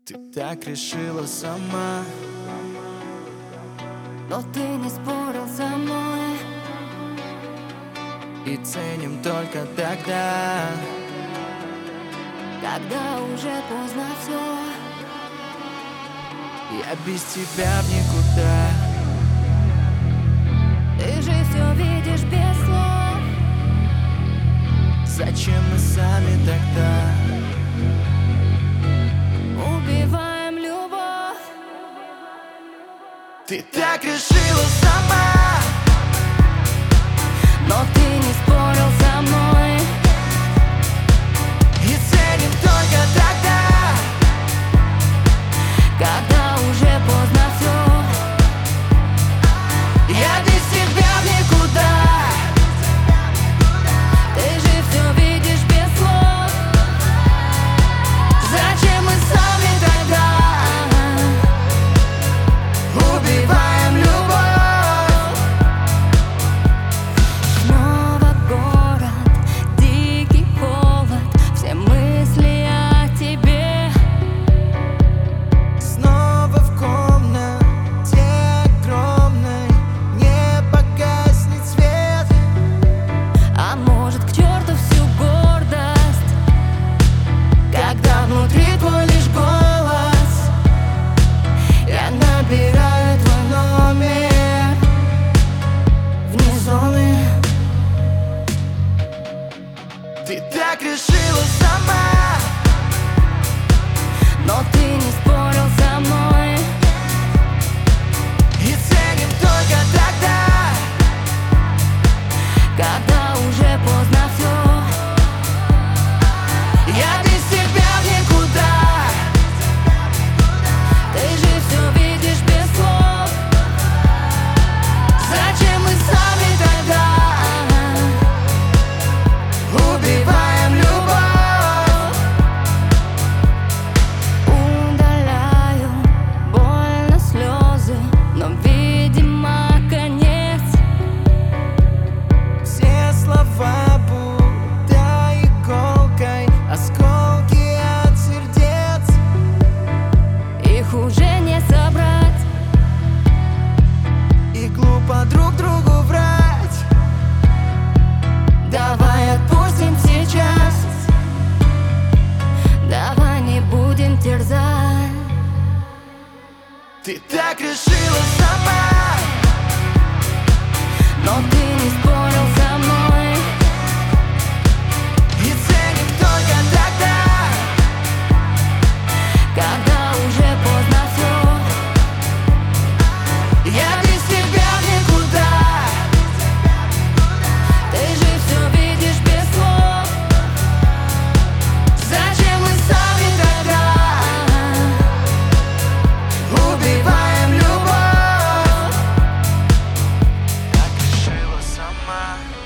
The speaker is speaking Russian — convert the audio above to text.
Ты так решила сама, но ты не спорил со мной. и ценим только тогда, Когда уже поздно все. я без тебя в никуда. Ты же все видишь без слов. Зачем мы сами тогда Убиваем любовь. Ты так решила сама, Но ты не спорил со мной. и ценим только тогда, Когда уже поздно все. я без тебя в никуда. Ты же все видишь без слов. Зачем мы сами тогда убиваем любовь? Снова город, дикий холод, все мысли о тебе. Снова в комнате огромной не погаснет свет. А может, к черту всю гордость, когда внутри твой лишь голос. Я набираю твой номер вне зоны. Ты так решила сама, Но ты не спорил со мной. и ценим только тогда, Когда уже поздно все. я без тебя в никуда. Ты же все видишь без слов. Зачем мы сами тогда убиваем любовь? Удаляю больно слезы, но, видимо, конец. Все слова будто иголкой, осколки от сердец. Их уже не собрать. И глупо друг другу врать. Давай отпустим сейчас. Давай не будем терзать. Ты так решила сама, Но ты не спорил со мной. и ценим только тогда, Когда уже поздно все. я без тебя в никуда. Ты же все видишь без слов. Зачем мы сами тогда убиваем любовь? Так решила сама,